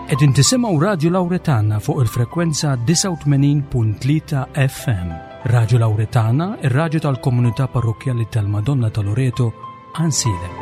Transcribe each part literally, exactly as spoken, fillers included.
Edin tisimaw Radio Lauretana fuq il-frekwenza disa' u tmenin punt tlieta F M. Radio Lauretana, ir-radju tal-Komunità Parrokjali tal-Madonna ta' Loreto, Ansile.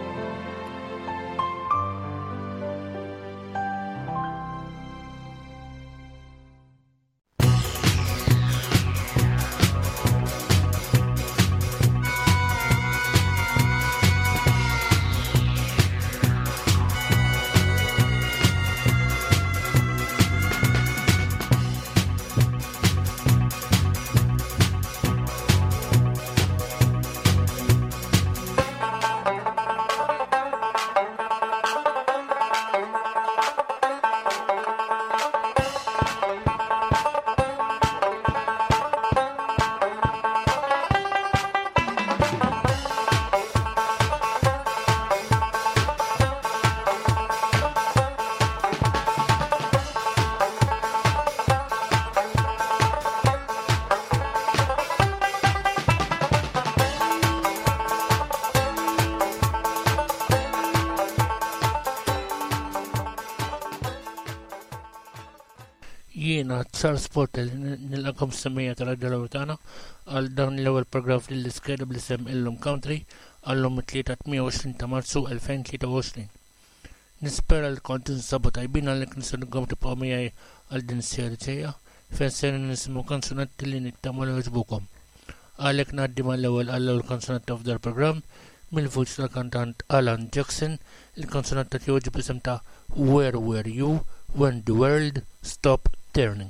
Jiena Charles Porter nilqakom semmija tal-Radio Lauretana għal dan l-ewwel programm fil-iskeda bl-isem Illum Country għallum it-tlieta tmien ta' Marzu elfejn u tlieta u għoxrin. Nispera li kontu nsabu tajbin għalhekk nistgħu nkom tibqgħu miegħi għal din is-sera ġejja fejn se nisimgħu kanzunetti li nittama li jogħġbukom. Għalhekk ngħaddi mal-ewwel għall-ewwel kanzunetta f'dal programm mill-vuċi tal-kantant Alan Jackson, il-kanzunetta tiegħu bl-isem ta' Where Were You When the World Stopped Turning.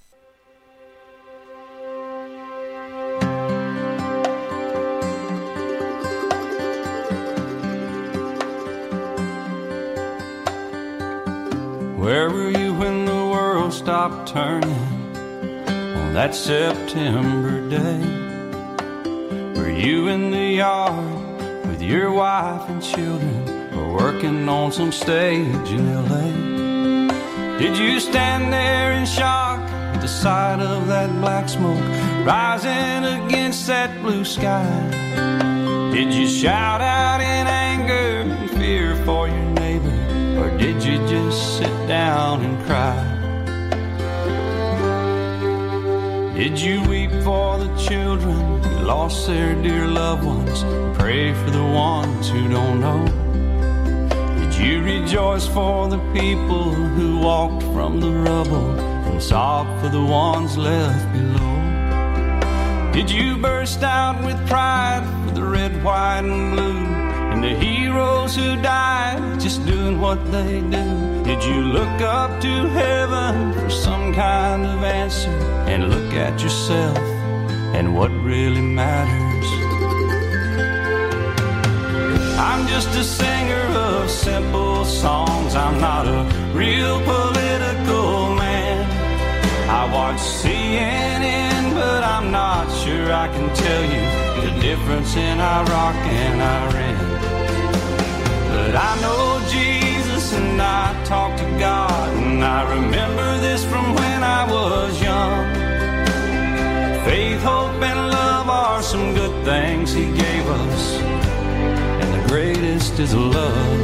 Where were you when the world stopped turning on that September day? Were you in the yard with your wife and children, or working on some stage in L A? Did you stand there in shock at the sight of that black smoke rising against that blue sky? Did you shout out in anger and fear for your neighbor, or did you just sit down and cry? Did you weep for the children who lost their dear loved ones, pray for the ones who don't know? You rejoice for the people who walked from the rubble and sobbed for the ones left below. Did you burst out with pride for the red, white, and blue, and the heroes who died just doing what they do? Did you look up to heaven for some kind of answer and look at yourself and what really matters? I'm just a singer of simple songs. I'm not a real political man. I watch C N N, but I'm not sure I can tell you the difference in Iraq and Iran. But I know Jesus and I talk to God, and I remember this from when I was young. Faith, hope, and love are some good things He gave us, greatest is love.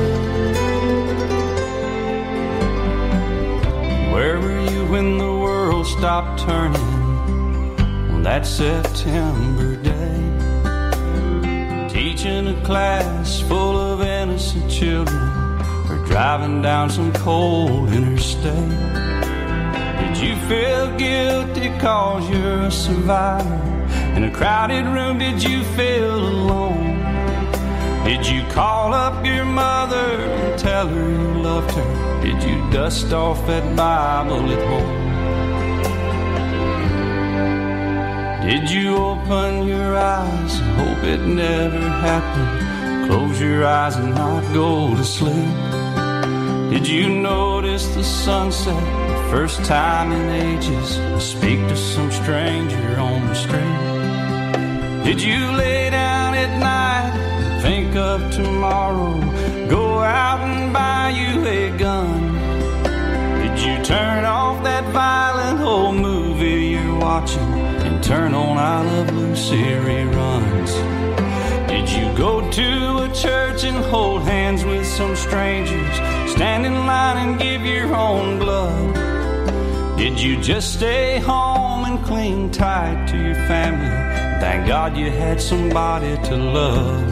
Where were you when the world stopped turning on that September day? Teaching a class full of innocent children, or driving down some cold interstate? Did you feel guilty cause you're a survivor? In a crowded room, did you feel alone? Did you call up your mother and tell her you loved her? Did you dust off that Bible at home? Did you open your eyes and hope it never happened? Close your eyes and not go to sleep? Did you notice the sunset the first time in ages, and speak to some stranger on the street? Did you lay down at night, think of tomorrow, go out and buy you a gun? Did you turn off that violent old movie you're watching and turn on I Love Lucy reruns? Did you go to a church and hold hands with some strangers, stand in line and give your own blood? Did you just stay home and cling tight to your family? Thank God you had somebody to love.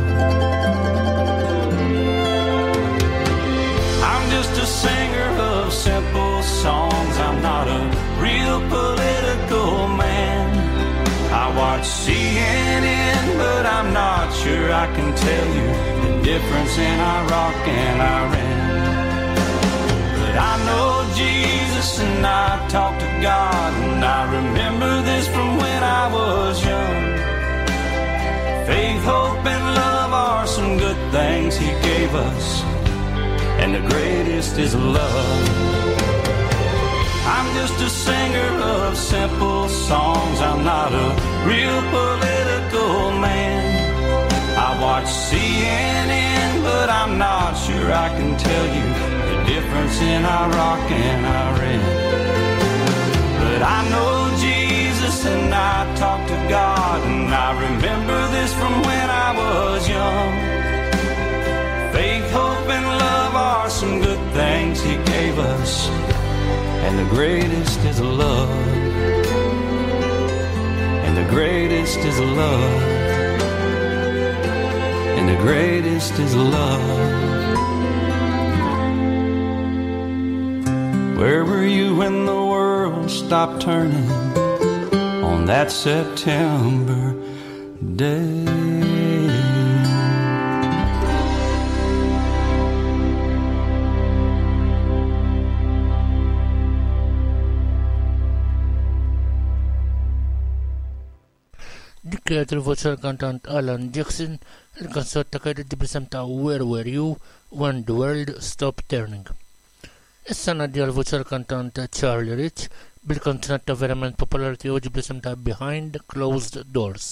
I'm just a singer of simple songs. I'm not a real political man. I watch C N N, but I'm not sure I can tell you the difference in Iraq and Iran. But I know Jesus and I talk to God, and I remember this from when I was young. Faith, hope, and love are some good things He gave us, and the greatest is love. I'm just a singer of simple songs. I'm not a real political man. I watch C N N, but I'm not sure I can tell you the difference in Iraq and Iran. But I know Jesus and I talk to God, and I remember this from when I was young. Faith, hope, and love are some good things He gave us, and the greatest is love. And the greatest is love. And the greatest is love. Where were you when the world stopped turning on that September day? Kienet il-voċi tal-kantant Alan Jackson, il-kanzot ta' kienet bisem ta' Where Were You When the World Stopped Turning. Issa naddi għal-voċi tal-kantant Charlie Rich bil-kanzunat ta' verament popolari tiegħu bisem ta' Behind Closed Doors.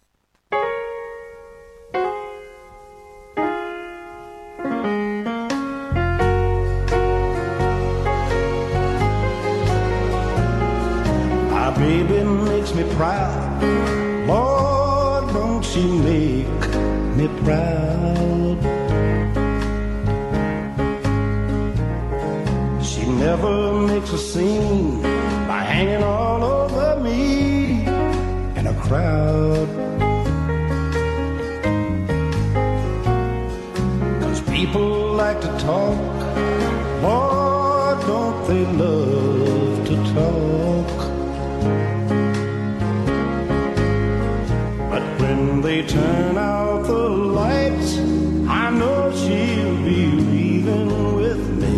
My baby makes me proud. Lord, don't you make me proud. She never makes a scene by hanging all over me in a crowd. 'Cause people like to talk, Lord, don't they love to talk. When they turn out the lights, I know she'll be leaving with me.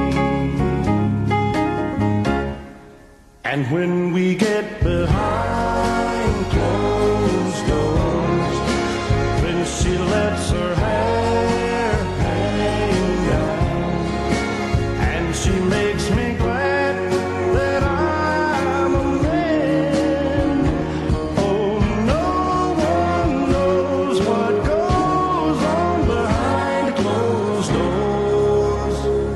And when we get behind closed doors, when she lets her hair hang down, and she makes me glad that I'm a man. Oh, no one knows what goes on behind closed doors.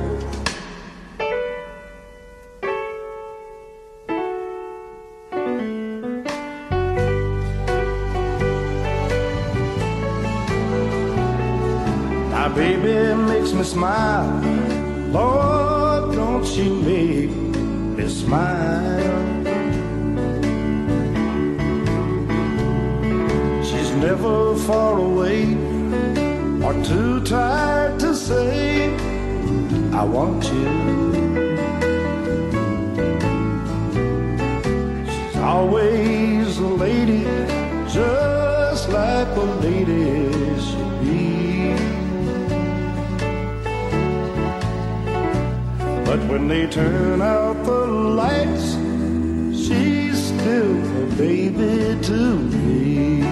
My baby makes me smile. Lord, don't she make me smile. She's never far away or too tired to say, I want you. She's always a lady, just like a lady should be. But when they turn out the lights, she's still a baby to me.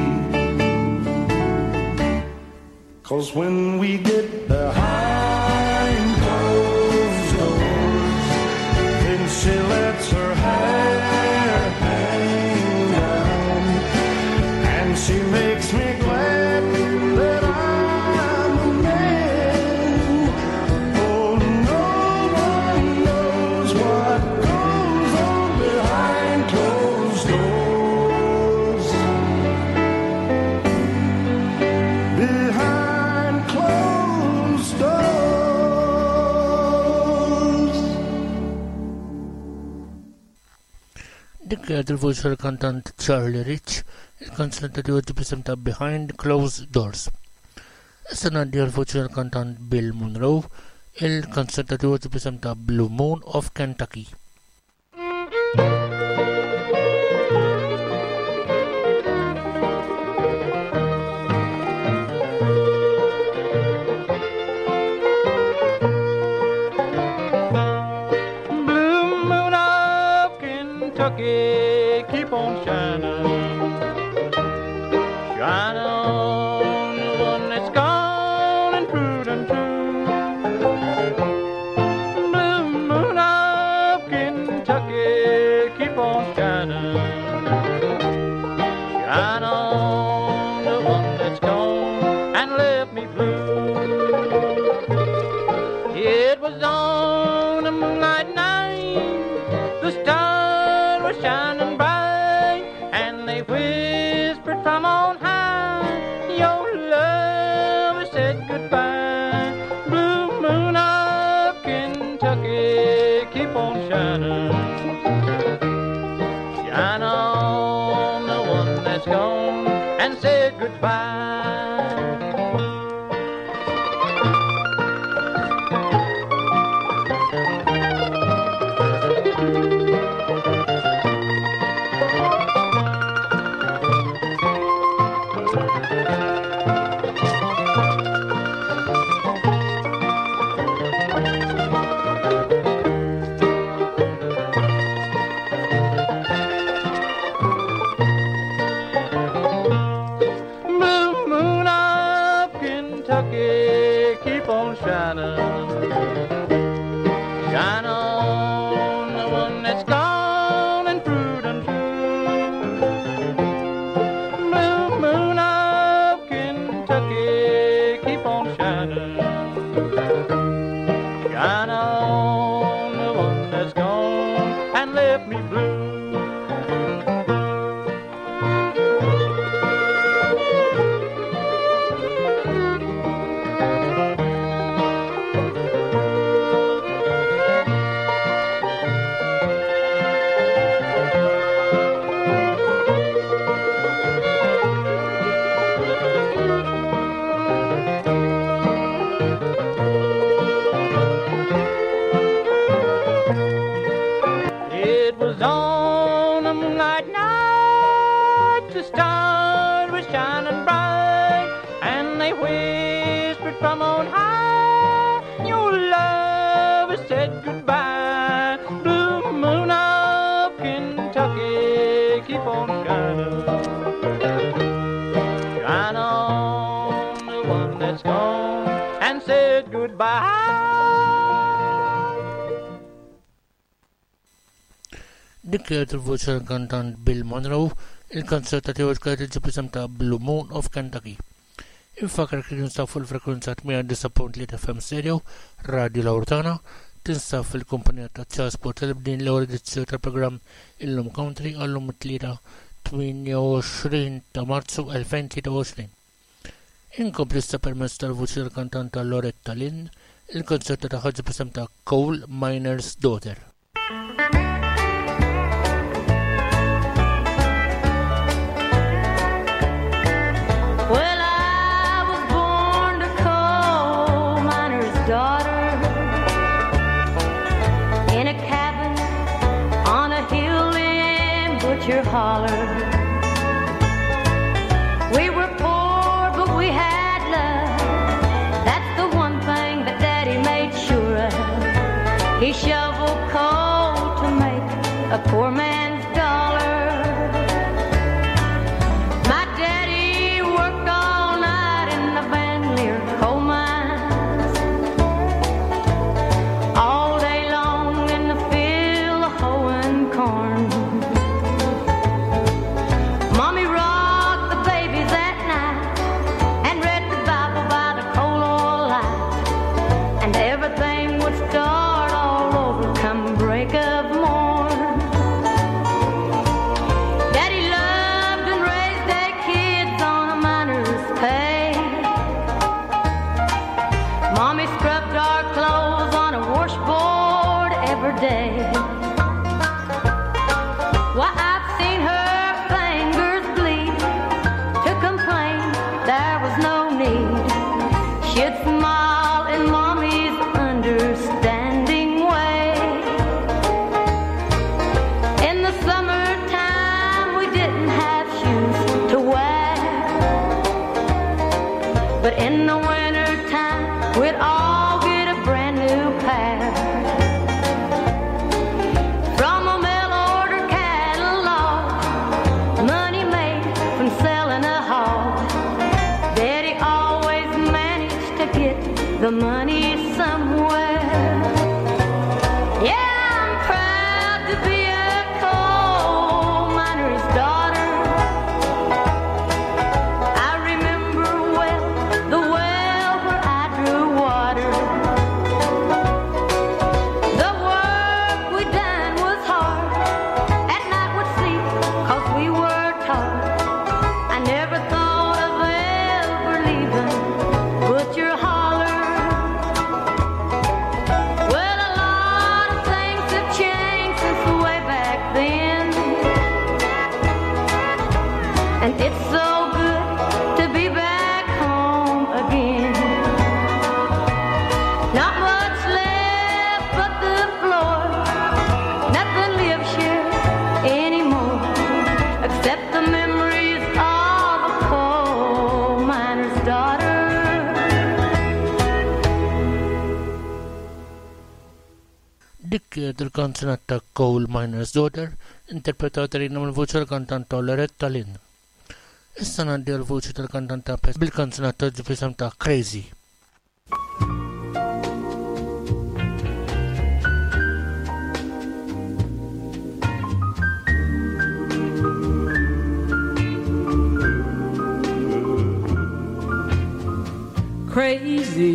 'Cause when we get behind closed doors, then she lets her hair hang down, and she makes me glad that I'm a man. Oh, no one knows what goes on behind closed doors. Behind closed doors. Dik kienet il-voċi tal-kantant Charlie Rich, il-kanzuna ta' diħoġi bisim ta' Behind Closed Doors. Issa ngħaddi għal-voċi tal-kantant Bill Monroe, il-kanzuna ta' diħoġi bisim ta' Blue Moon of Kentucky. Kentucky, keep on shining, shining on the one that's gone and proved untrue. Blue moon of Kentucky, keep on shining, shine on the one that's gone and left me blue. It was on a moonlight night, the stars were shining bright, and they whispered from on high, your love has said goodbye. Blue moon of Kentucky, keep on shining, shine on the one that's gone and said goodbye. Dik kienet il-voċi tal-kantant Bill Monroe, il-kanzuna ta' tiegħu kienet iġib isem ta' Blue Moon of Kentucky. Infakar kien jinstaw fuq il-frekwenza mija disa punt tlieta F M Stereo, Radio Lawrtana, tinstab fil-kumpanija ta' Transport tal-bdin l-ewwel edizzjoni tal-programm Illum Country għallum it-tlieta tminja u għoxrin ta' Marzu elfejn u tlieta u għoxrin. Inkompli issa permezz tal-voċi tal-kantant ta' Loretta Lynn, il-kanzuna ta' ħaġib isem ta' Coal Miner's Daughter. Your holler. We were poor, but we had love. That's the one thing that Daddy made sure of. He shoveled coal to make a poor man's dollar. My daddy worked all night in the Bandelier coal mines, all day long in the field hoeing corn. Why the money somewhere. Yeah, I'm proud to be a coal miner's daughter. I remember well the well where I drew water. The work we done was hard. At night we'd sleep 'cause we were taught. I never thought of ever leaving Butcher Holler. Well, a lot of things have changed since way back then, and it's so good to be back home again. Not much left but the floor. Nothing lives here anymore except the memories of a coal miner's daughter. Dik kienet il-kanzunat ta' Coal Miner's Daughter, interpretata rina mill-vuċi tal-kantanta Loretta Lynn. Issa ngħaddi għal-vuċi tal-kantanta Pets bil-kanzunat ta' ġifisem ta' Crazy. Crazy,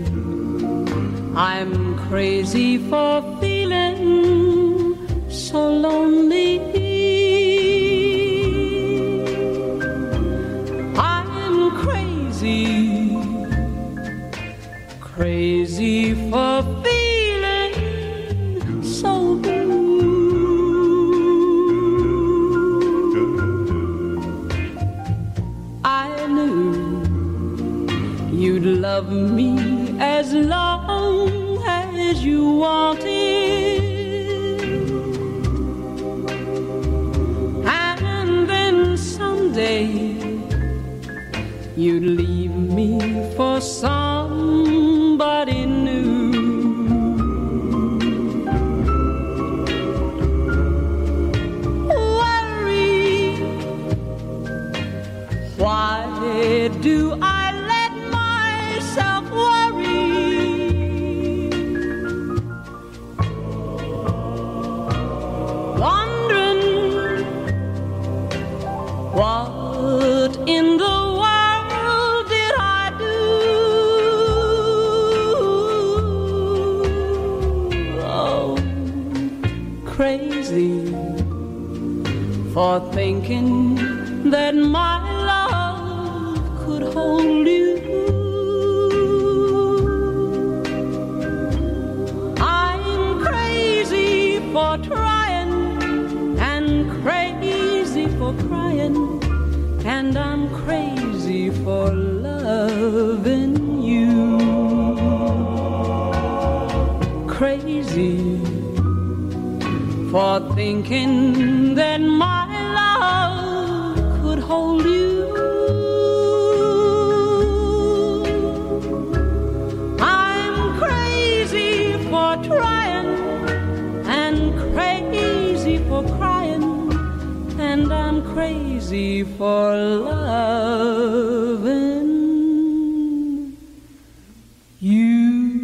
I'm crazy for feeling so lonely. I'm crazy, crazy for feeling so blue. I knew you'd love me as long as you wanted, and then someday you'd leave me for somebody new. Worry, why do I what in the world did I do? Oh, crazy for thinking that my love could hold you. I'm crazy for trying and crazy for crying, and I'm crazy for loving you. Crazy for thinking that my love could hold you. I'm crazy for trying and crazy for crying, and I'm crazy for loving you.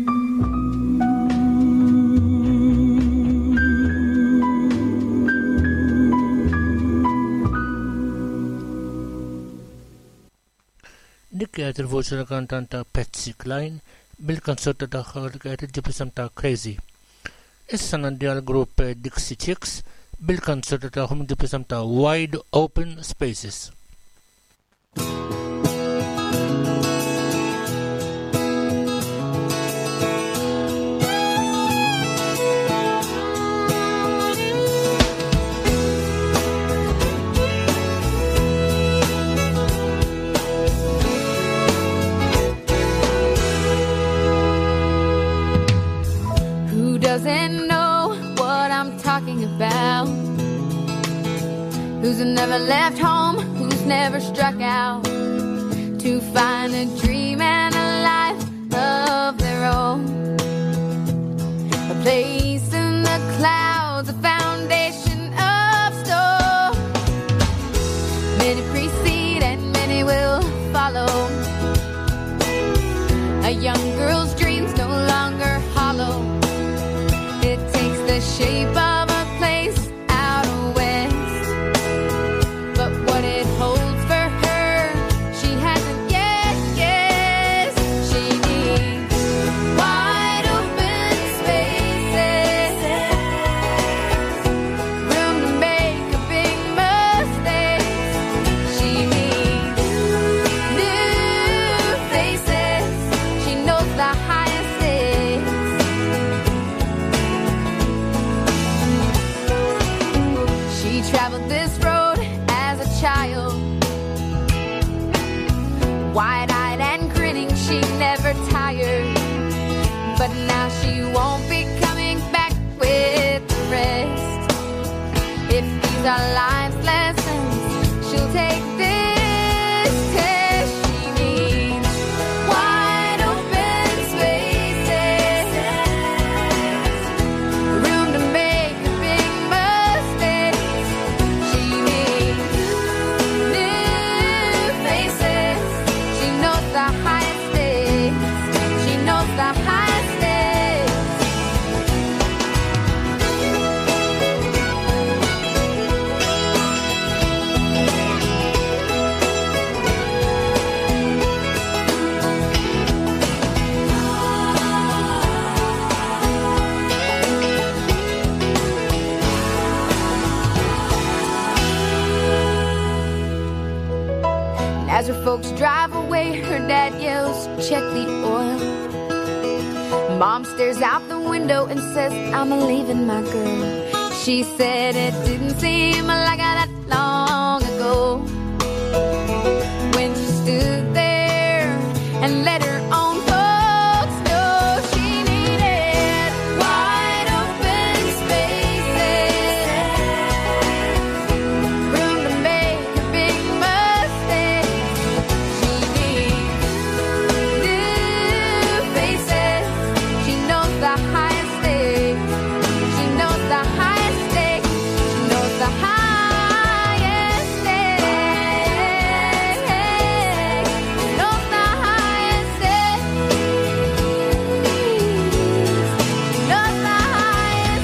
Dik kienet il-vuċi tal-kantanta Patsy Cline bil-kanzutta tagħha li kienet iġġib ta' Crazy. Issa ngħaddi għall-grupp Dixie Chicks bil-kanzutta tagħhom iġġib ta' Wide Open Spaces. Doesn't know what I'm talking about. Who's never left home, who's never struck out to find a dream and a life of their own. A place in the clouds, a foundation of stone. Many precede and many will follow. A young girl's dreams no longer hollow. It takes the shape of a place out west, but what it holds for her, she hasn't yet guessed. She needs wide open spaces, room to make a big mistake. She needs new faces. She knows the highest stakes. She traveled this road as a child, wide-eyed and grinning, she never tired. But now she won't be coming back with the rest. If these are life's lessons, she'll take this test. She needs wide open spaces, room to make a big mistake. She needs new faces. She knows the highest stakes. She knows the highest stakes. And as her folks drive away, her dad yells, "Check the oil." Mom stares out the window and says, "I'm leaving my girl." She said it didn't seem like that long ago, when she stood there and let her own folks know she needed wide open spaces, room to make a big mistake. She needs new faces. She knows the highest stakes. She knows the highest stakes. She knows the highest stakes. She knows the highest stakes. She knows the highest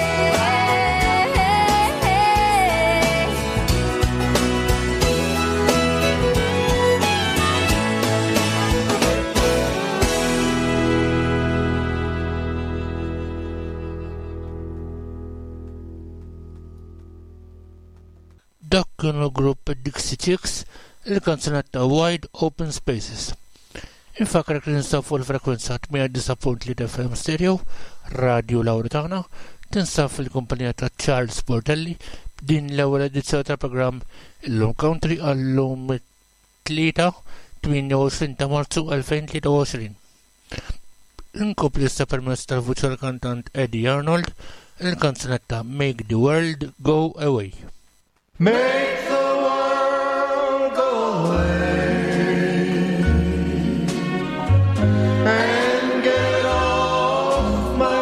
Dak kienu grupp Dixie Chicks, il-kanzunetta Wide Open Spaces. Infakrek li ninsab fuq il-frekwenza mija disa punt tlieta F M stereo, Radio Lauretana, tinsab fil-kumpanija ta' Charles Bordelli, din l-ewwel edizzjoni tal-programm Illum Country għallum tlieta tminja u għoxrin ta' Marzu alfejn u tlieta u għoxrin. Inkopli issa permezz tal-vuċi tal-kantant Eddie Arnold, il-kanzunetta Make the World Go Away. Make the world go away and get off my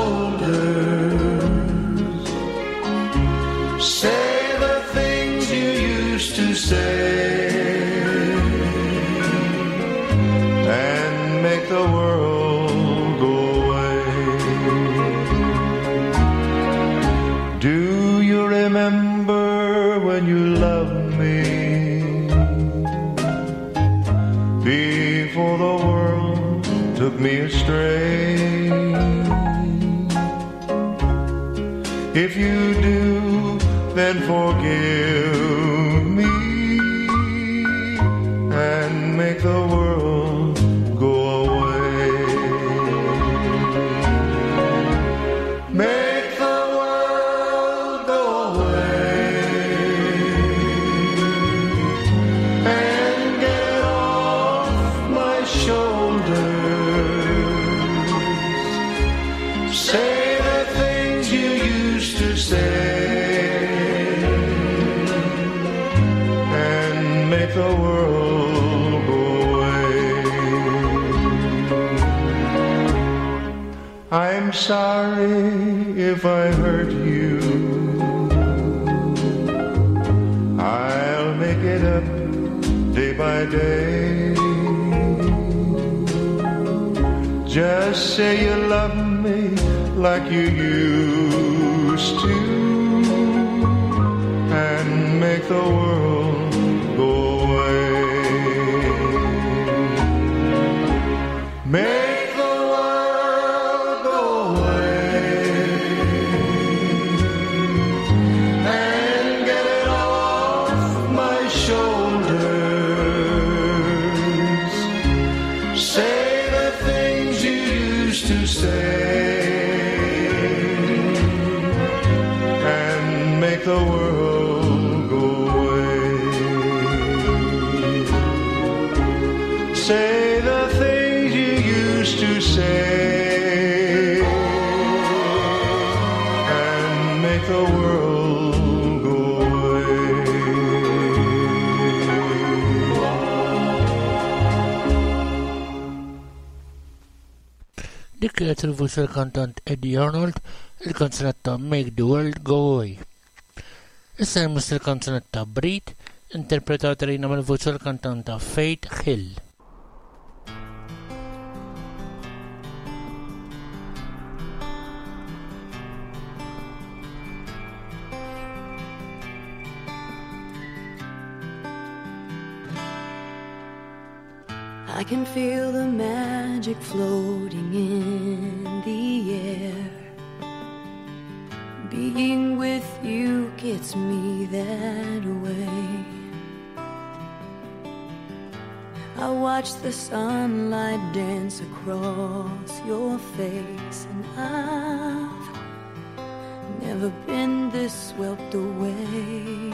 shoulders. Say the things you used to say and make the world go away. Do you remember when you loved me before the world took me astray? If you do, then forgive me and make the world go away. Make the world go away and get off my shoulders. Say the things you used to say and make the world go away. I'm sorry if I hurt you. I'll make it up day by day. Just say you love me like you used to, and make the world go away. Make the world go away and get it off my shoulders. Say the things you used to say and make the world go away. Say the things you used to say and make the world go away. Dik kienet il-vuċi l-kantant Eddie Arnold, il-kanzunetta Make the World Go Away. Issa jmiss il-kanzunetta Breed, interpretata rina mill-vuċi l-kantanta Faith Hill. I can feel the magic floating in the air. Being with you gets me that way. I watch the sunlight dance across your face, and I've never been this swept away.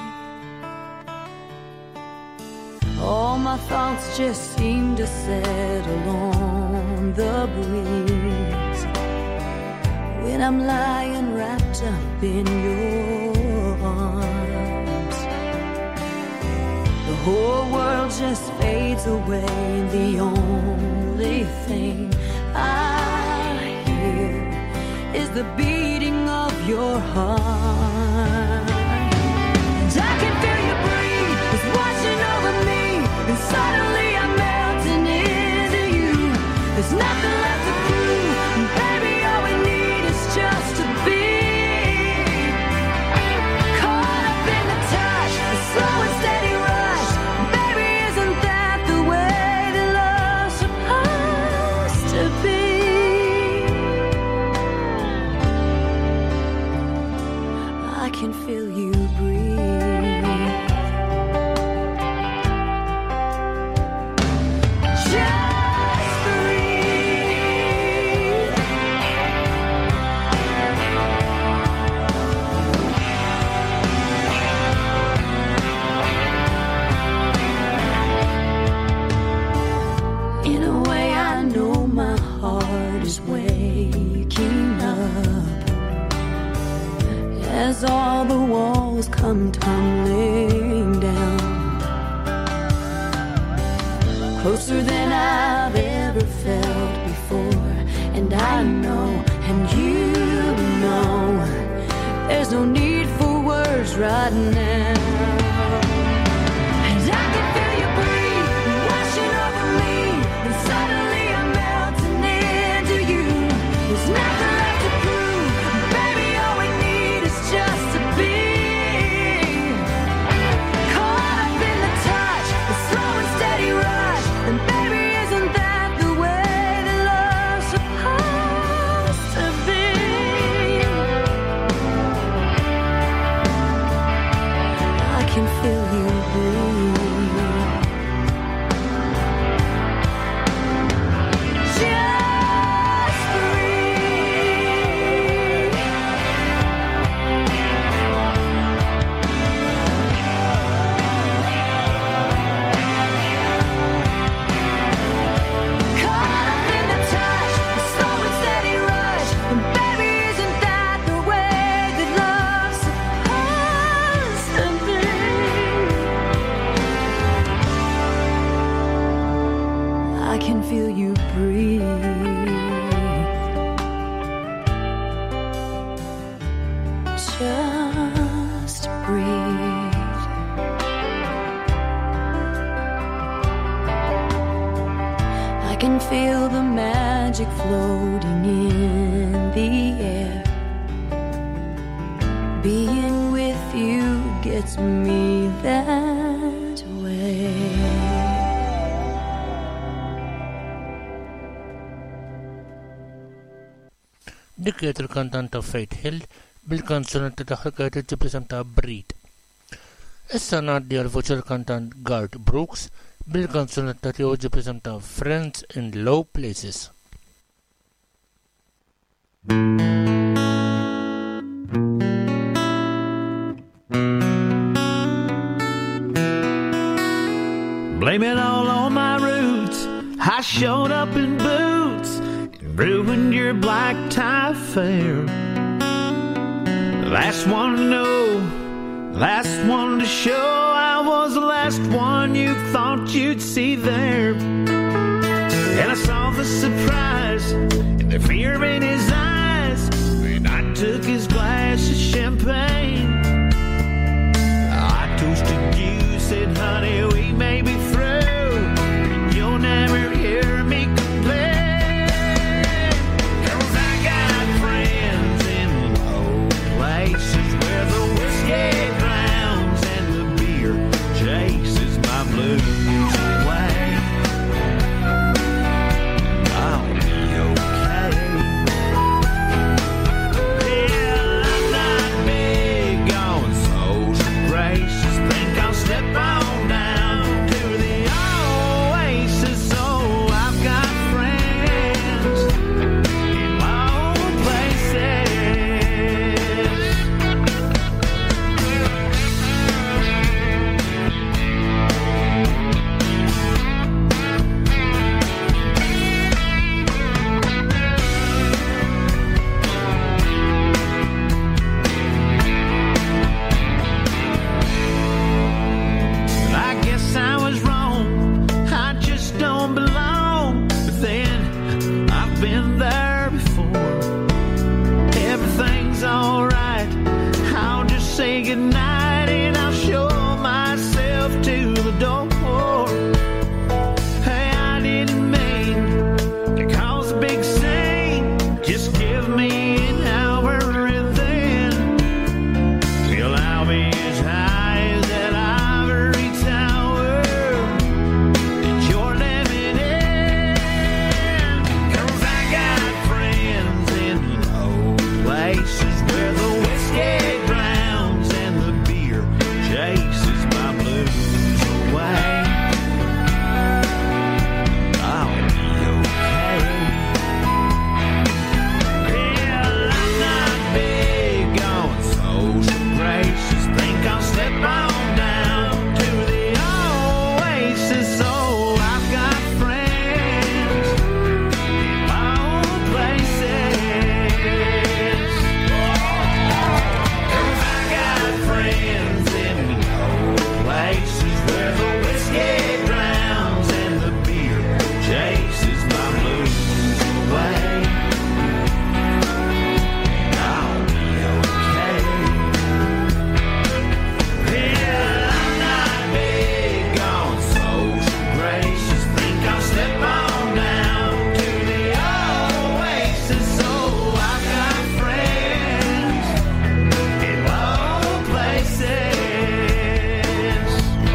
All my thoughts just seem to settle on the breeze when I'm lying wrapped up in your arms. The whole world just fades away, and the only thing I hear is the beating of your heart. And I can feel you breathe, it's washing over me. And suddenly I'm melting into you. There's nothing left to prove, and baby, all we need is just to be caught up in the touch, the slow and steady rush. And baby, isn't that the way that love's supposed to be? I can feel you breathe. Waking up as all the walls come tumbling down, closer than I've ever felt before. And I know, and you know, there's no need for words right now. And I can feel you breathe, washing over me, and suddenly I'm melting into you. There's nothing left to prove, baby, all we need is just to be caught up in the touch, the slow and steady rush. And baby, isn't that the way that love's supposed to be? magic floating in the air. Being with you gets me that way. Dik kienet il-kantanta Faith Hill bil-kanzunetta tagħha kienet tippreżenta Breed. Issa ngħaddi għal voċi l-kantant Garth Brooks bil-kanzunetta tiegħu tippreżenta Friends in Low Places. Blame it all on my roots. I showed up in boots and ruined your black tie affair. Last one to know, last one to show. I was the last one you thought you'd see there. And I saw the surprise and the fear in his eyes, and I took his glass of champagne. I toasted you, said, honey, we may be through, and you'll never hear me complain. 'Cause I got friends in low places where the whiskey drowns and the beer chases my blues away. I'll be okay. Yeah, I'm not big on social graces. Think I'll step on down to the oasis. So I've got friends in low places. I guess I was wrong. I just don't belong. But then I've been there before. Everything's alright. I'll just say goodnight and I'll show myself to the door. Hey, I didn't mean to cause a big scene. Just give me an hour and then till I'll be as high as that ivory tower that you're living in. 'Cause I got friends in low places where the whiskey drowns and the beer chases my blues away. I'll be okay. Yeah, I'm not big on social graces. Think I'll step on down to the oasis. So I've got friends in low places. 'Cause I got friends in low places where the whiskey drowns and the beer chases my blues away. I'll be okay. Yeah, I'm not big on social graces. Think I'll step on down to the oasis. So I've got friends in low places.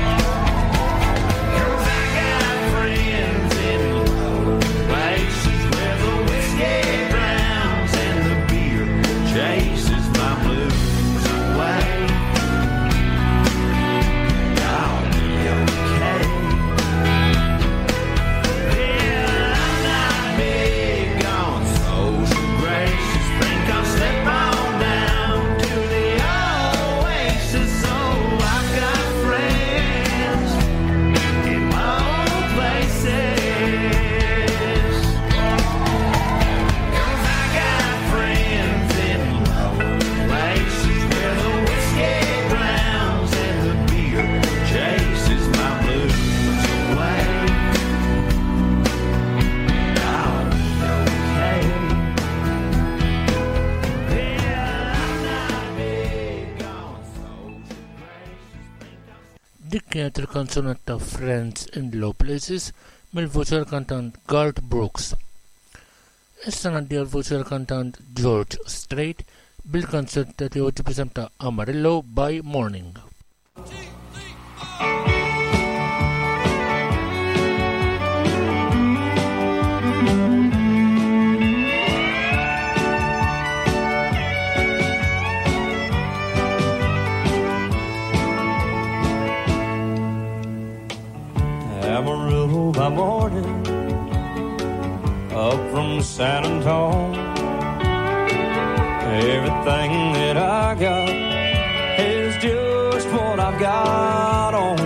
'Cause I got friends in low places where the whiskey drowns and the beer chases my blues away. I'll be okay. Yeah, I'm not big on social graces. Think I'll step on down to the oasis. So I've got friends in low places. 'Cause I got friends in low places where the whiskey drowns and the beer chases my blues away. I'll be okay. Yeah, I'm not big on social graces. Think I'll Dik kienet il-kanzunetta Friends in Low Places mill-voċi l-kantant Garth Brooks. Issa naddi għal-voċi l-kantant George Strait bil-kanzett li għoġi b'isem ta' Amarillo by Morning. Amarillo by morning, up from San Antonio. Everything that I got is just what I've got on.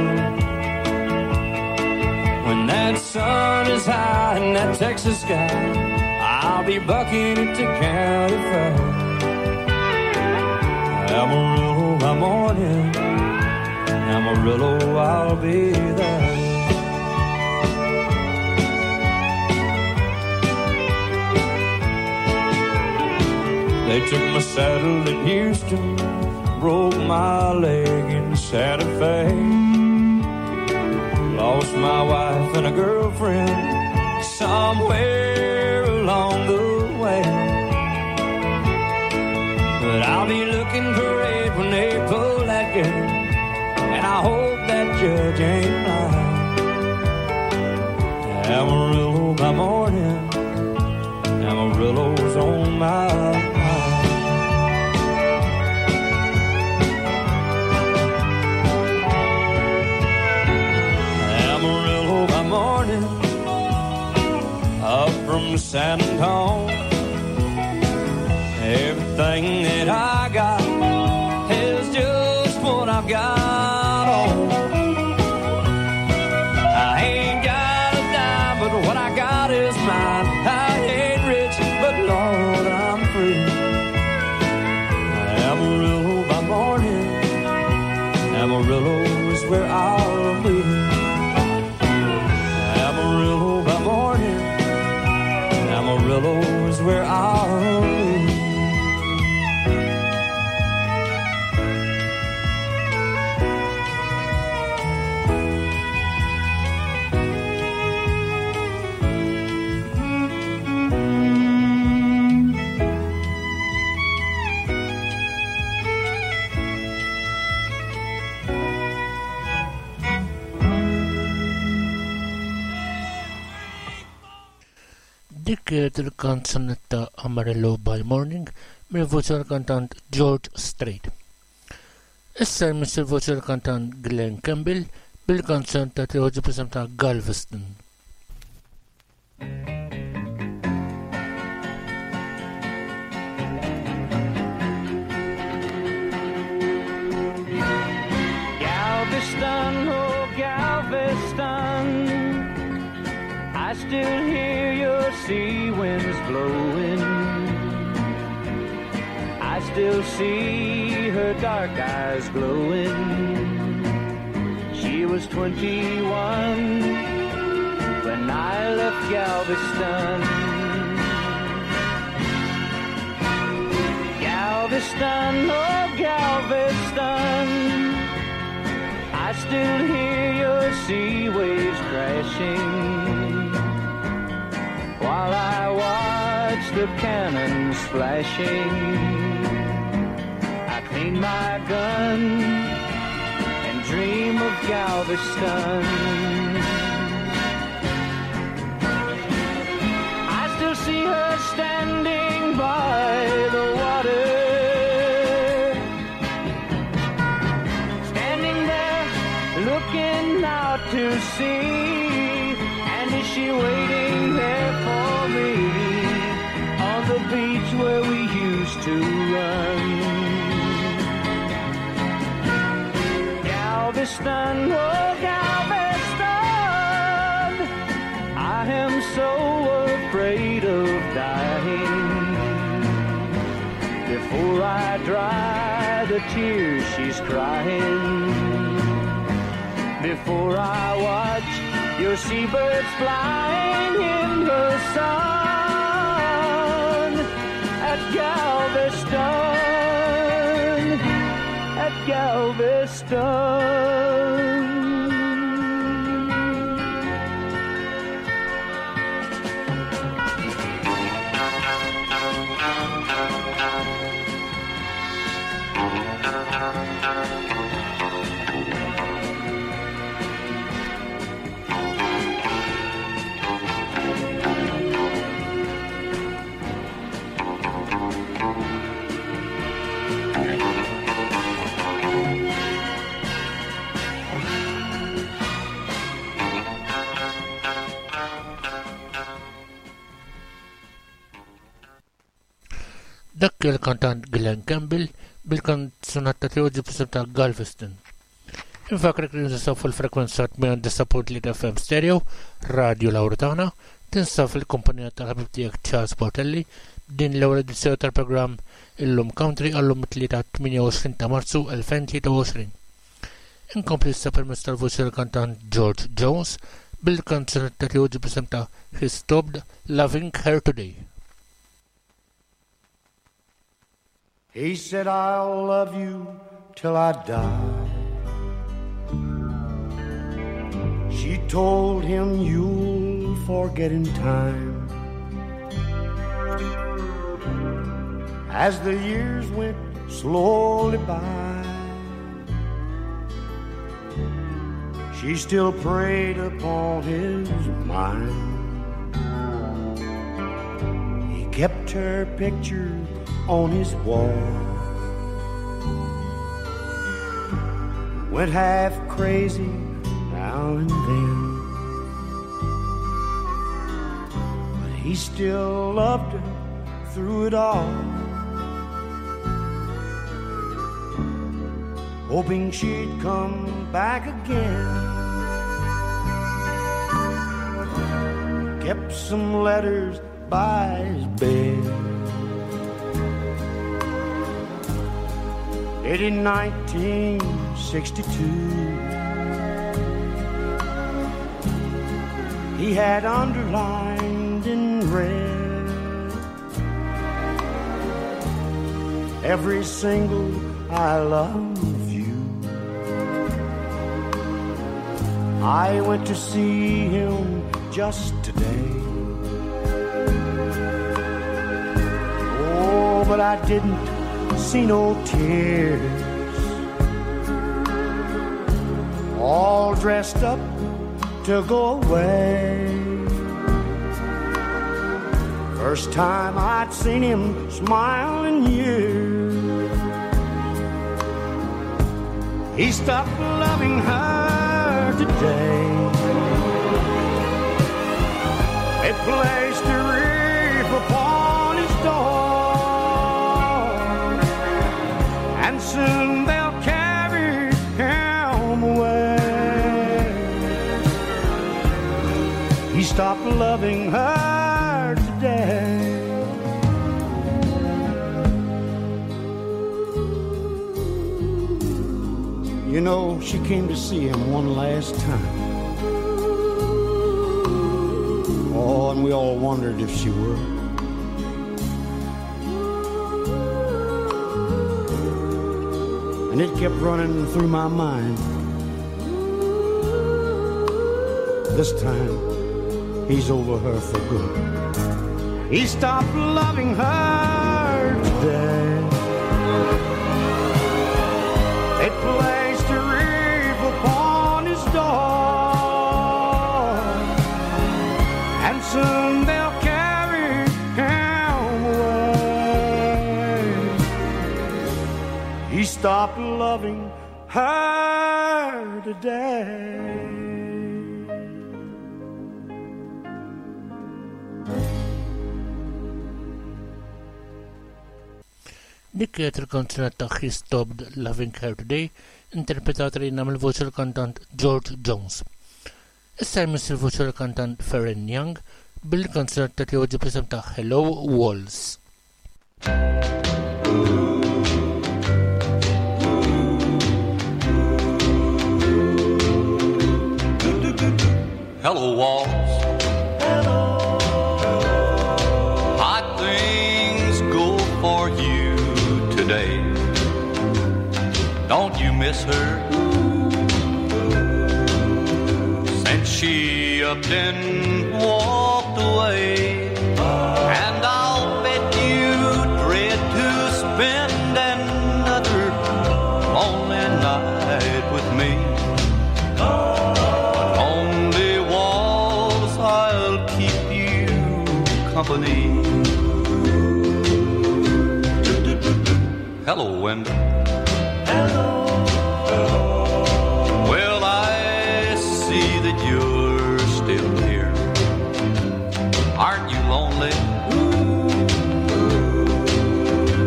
When that sun is high in that Texas sky, I'll be bucking at the county fair. Amarillo by morning, Amarillo, I'll be there. They took my saddle in Houston, broke my leg in Santa Fe. Lost my wife and a girlfriend somewhere along the way. But I'll be looking for it when they pull that gun, and I hope that judge ain't lying. Amarillo by morning, Amarillo's on my mind. Morning, up from San Antonio. Everything that I got is just what I've got on. I ain't got a dime, but what I got is mine. I ain't rich, but Lord, I'm free. Amarillo by morning, Amarillo is where I'll be. Amarillo by morning, Amarillo is where I'll be. Dik kienet il-kanzunetta Amarillo by Morning mill-voċi l-kantant George Strait. Issa jmiss il-voċi l-kantant Glenn Campbell bil-kanzunetta li ħoġi b'isem ta' Galveston. Galveston, oh Galveston, I still hear your sea winds blowing. I still see her dark eyes glowing. She was twenty-one when I left Galveston. Galveston, oh Galveston, I still hear your sea waves crashing while I watch the cannons flashing. I clean my gun and dream of Galveston. I still see her standing by the water, standing there looking out to sea. And is she waiting there for me on the beach where we used to run? Galveston, oh Galveston, I am so afraid of dying. Before I dry the tears she's crying, before I watch your seabirds flying in the sun at Galveston, at Galveston. Dak il-kantant Glenn Campbell bil-kanzunetta tiegħu ġibsim ta' Galveston. Infakrek li nisaw fil-frekwenza tmien disa punt tlieta F M stereo, Radio Lauretana, tinsaw fil-kumpanija tal-ħabib tiegħek Charles Portelli, din l-ewwel edizzjoni tal-programm Illum Country għallum it-tlieta tminja u għoxrin ta' Marzu elfejn tlieta u għoxrin. Inkompli issa permezz tal-voċi tal-kantant George Jones bil-kanzunetta tiegħu ġibsim ta' He Stopped Loving Her Today. He said, I'll love you till I die. She told him you'll forget in time. As the years went slowly by, she still preyed upon his mind. He kept her picture on his wall, went half crazy now and then, but he still loved her through it all, hoping she'd come back again. Kept some letters by his bed, dated in nineteen sixty-two. He had underlined in red every single I love you. I went to see him just today. Oh, but I didn't see no tears, all dressed up to go away. First time I'd seen him smile in years. He stopped loving her today. They placed a wreath upon his door, and soon they'll carry him away. He stopped loving her today. You know, she came to see him one last time. Oh, and we all wondered if she would. And it kept running through my mind. This time, he's over her for good. He stopped loving her today. They placed a wreath upon his door, and soon they'll carry him away. He stopped loving her today. Dik kienet il-kanzunet ta' He Stopped Loving Her Today, interpretata lilna mill-voċi l-kantant George Jones. Issa jmiss il-voċi l-kantant Pharrell Young bil-kanzunet ta' tiegħu ġibisem ta' Hello Walls. Hello walls. Hello. Hot things go for you today. Don't you miss her? Since she up and walked away, and I'll bet you dread to spend another lonely night with me. But only walls, I'll keep you company. Hello, window. Hello. Well, I see that you're still here. Aren't you lonely?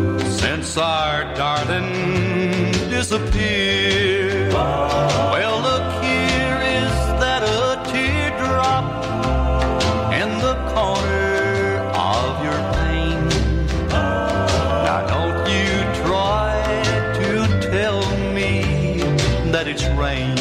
our darling disappear. Well, look here, is that a teardrop in the corner of your pane? Now don't you try to tell me that it's rain.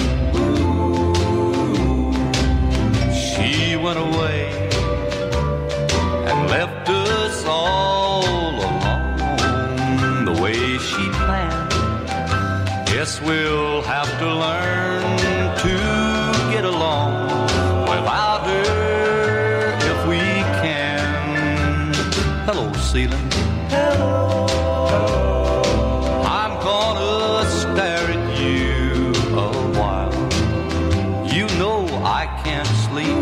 She went away and left us all alone the way she planned. Guess we'll have to learn to get along without her if we can. Hello, ceiling. Hello. I'm gonna stare at you a while. You know I can't sleep.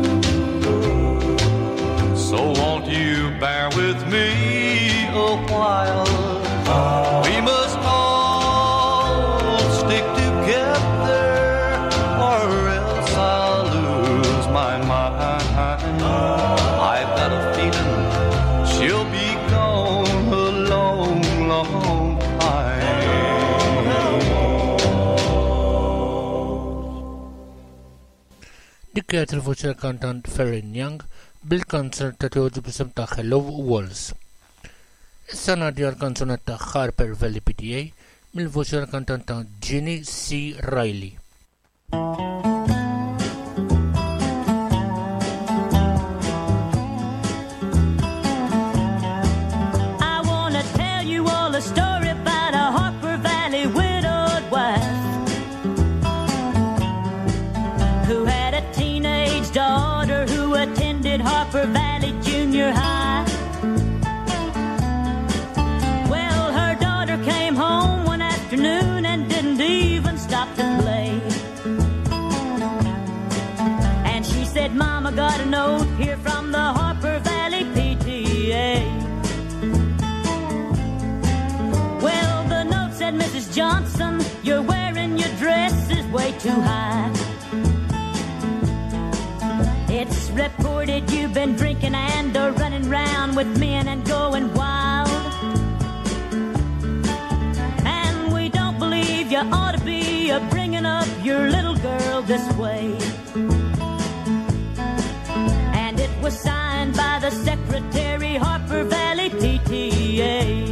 So won't you bear with me a while? We must all stick together or else I'll lose my mind. I've got a feeling she'll be gone a long, long time. Dik kienet il-voċi tal-kantant Ferrin Young bil-kanzun ta' teħoġi b'isem ta' Hello Walls. Issa ngħaddi għall-kanzunet ta' Harper Valley P T A mill-voċi tal-kantant ta' Ginny C. Riley. I wanna tell you all a story about a Harper Valley widowed wife who had a teenage daughter who attended Harper Valley Junior High. Well, her daughter came home one afternoon and didn't even stop to play. And she said, Mama, got a note here from the Harper Valley P T A. Well, the note said, Missus Johnson, you're wearing your dress is way too high. It's reported you've been drinking and uh, running round with men and going wild. And we don't believe you ought to be uh, bringing up your little girl this way. And it was signed by the secretary, Harper Valley P T A.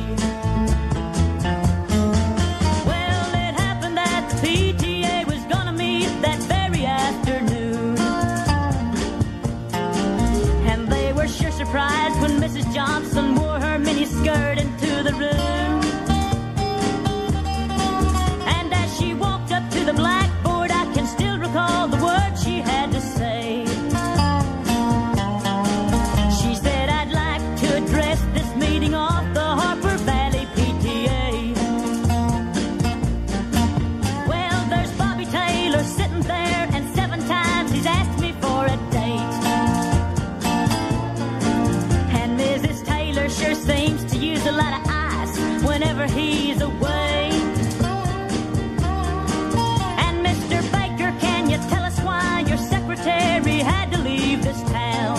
Well, it happened that the P T A was gonna meet that very afternoon. And they were sure surprised when Missus Johnson wore her miniskirt into the room. And as she walked up to the blackboard, I can still recall the words she had to say. She said, I'd like to address this meeting off the Harper Valley P T A. Well, there's Bobby Taylor sitting there, and seven times he's asked me for a date. And Missus Taylor sure seems to use a lot of ice whenever he's away. And Mister Baker, can you tell us why your secretary had to leave this town?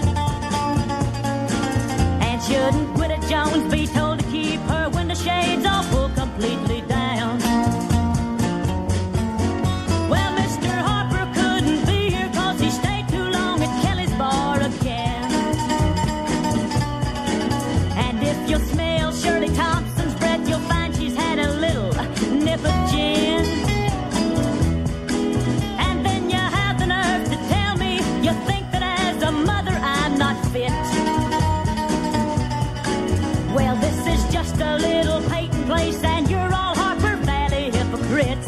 And shouldn't Gwida Jones be told to keep her window shades all pulled completely down? Well, Mister Harper couldn't be here 'cause he stayed too long at Kelly's bar again. And if you smell Shirley Thompson's breath, you'll find she's had a little nip of gin. And then you have the nerve to tell me you think that as a mother I'm not fit. Well, this is just a little Peyton place, and you're all Harper Valley hypocrites.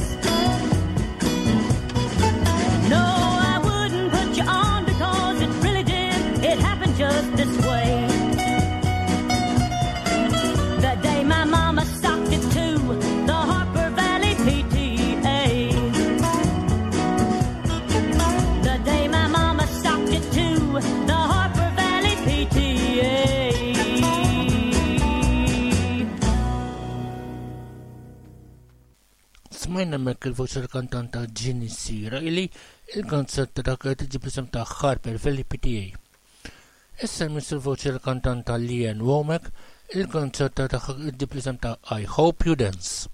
No, I wouldn't put you on because it really did. It happened just this way. The day my mama socked it to the Harper Valley P T A. The day my mama socked it to the Harper Valley P T A. Smajna mek il-voċi tal-kantanta Ginny C. Riley, il-kanzun ta' dak tiġi b'isem ta' Harper Valley P T A. Issa jmiss il-voċi tal-kantanta Leanne Womack, il-konzert ta' id-diplisem ta' I Hope You Dance.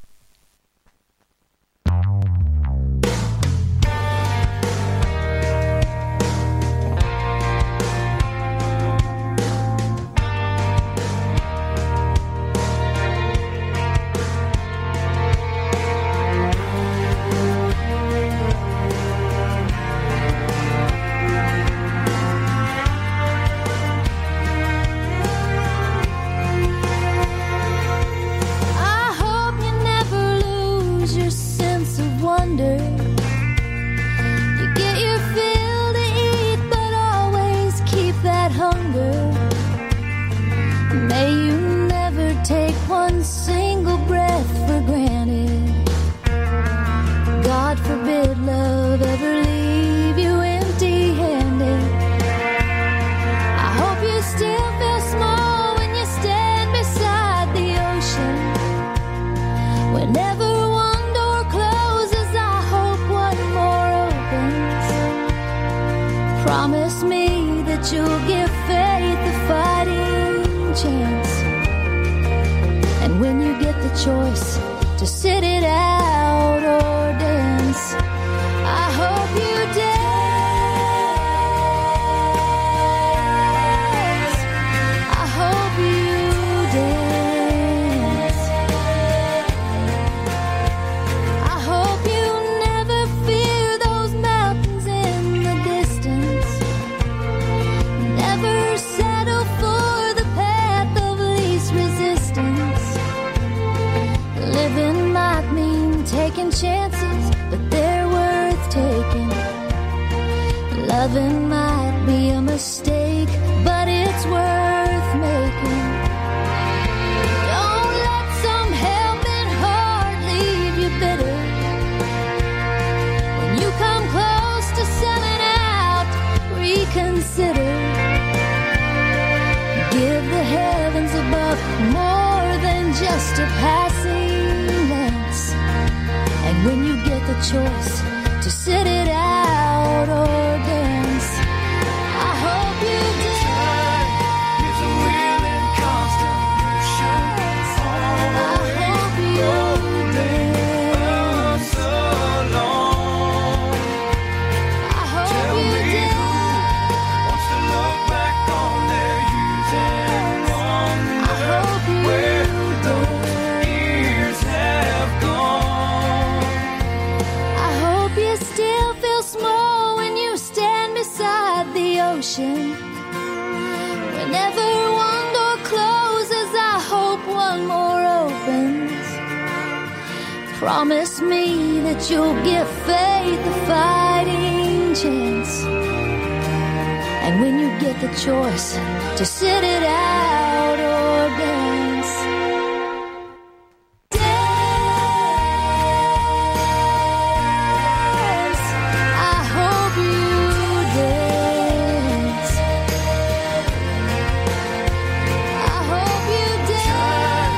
Promise me that you'll give faith a fighting chance. And when you get the choice to sit it out or dance, dance, I hope you dance. I hope you dance.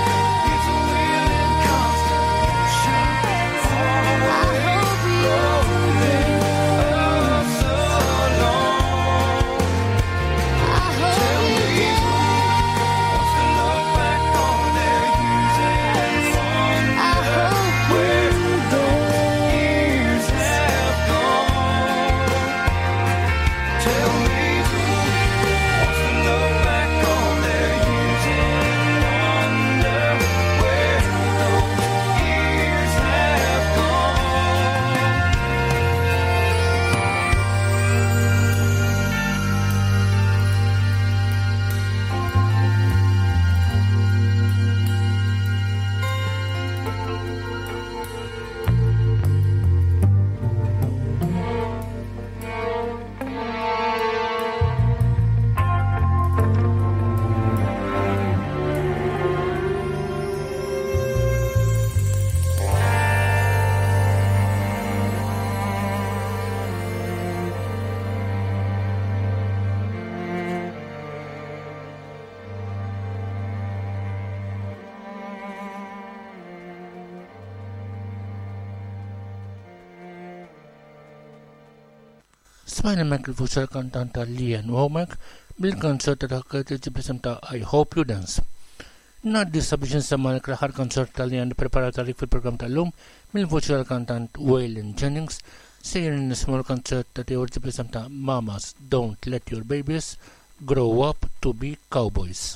Smajna mek il-vuċa kantanta Lian Womack bil-konzert ta' ġiblisem ta' I Hope You Dance. Naddi sabiex insemmalek l-aħħar konsert tal-li għandi preparata lik fil-programm tal-lum mill-voċi tal-kantant Waylon Jennings sejjer nismu l-konsert ta' tiegħu ġiblisem ta' Mamas Don't Let Your Babies Grow Up to Be Cowboys.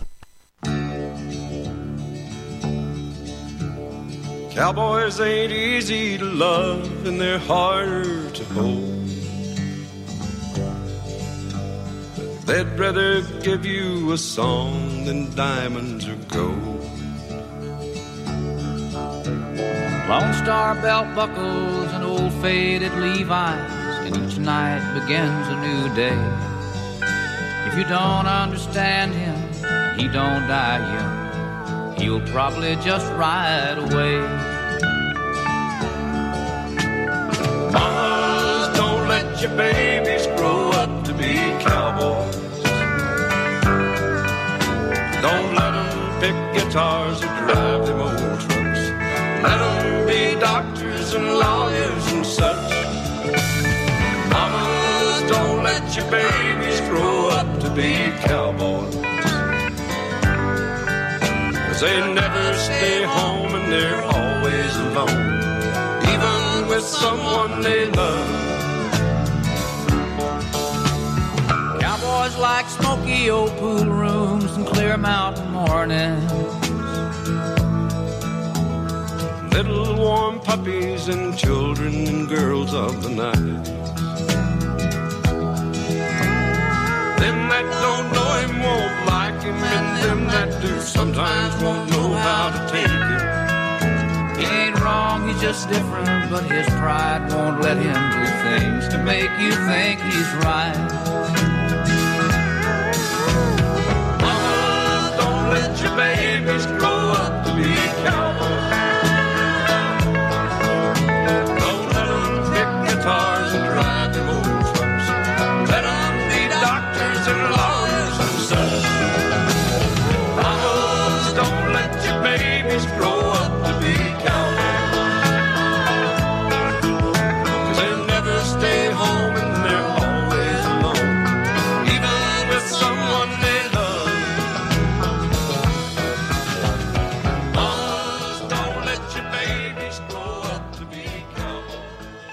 Cowboys ain't easy to love and they're harder to hold. They'd rather give you a song than diamonds or gold. Lone Star belt buckles and old faded Levi's, and each night begins a new day. If you don't understand him, he don't die young, he'll probably just ride away. Mamas, don't let your babies grow up to be cowboys. Don't let them pick guitars or drive them old trucks. Let them be doctors and lawyers and such. Mamas, don't let your babies grow up to be cowboys. 'Cause they never stay home and they're always alone, even with someone they love. Cowboys like smoky old pool rooms and clear mountain mornings. Little warm puppies and children and girls of the night. Them that don't know him won't like him, and them that do sometimes won't know how to take it. He ain't wrong, he's just different, but his pride won't let him do things to make you think he's right. Mamas, don't let your babies grow up to be cowboys. Don't let them pick guitars and drive them old trucks. Let them be doctors and lawyers and such. Mamas, don't let your babies grow up to be cowboys. 'Cause they never stay home and they're always alone, even with someone they love. Mamas, don't let your babies grow up to be cowboys.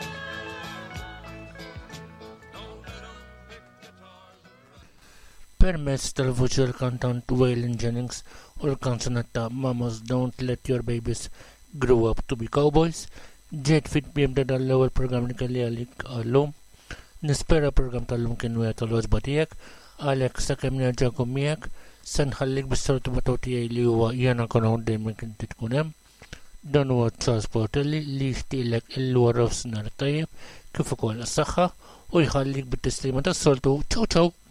Permezz tal-voċi tal-kantant Waylon Jennings u l-kanzunetta Mamas Don't Let Your Babies Grow Up to Be Cowboys ġejt fit-tmiem ta' dal-ewwel programm li kelli għalik għallum. Nispera program tal-lum kienu għet tal-ozba tiegħek, għalhekk sakemm nerġa'kom miegħek se nħallik bis-soltu bataw tiegħi li huwa jiena nkun hawn dejjem inti tkun hemm. Dan huwa Charles Portelli li jixtieqlek il-lura f'snar tajjeb kif ukoll is-saħħa u jħallik bit-tislima tas-soltu. Ciao ciao.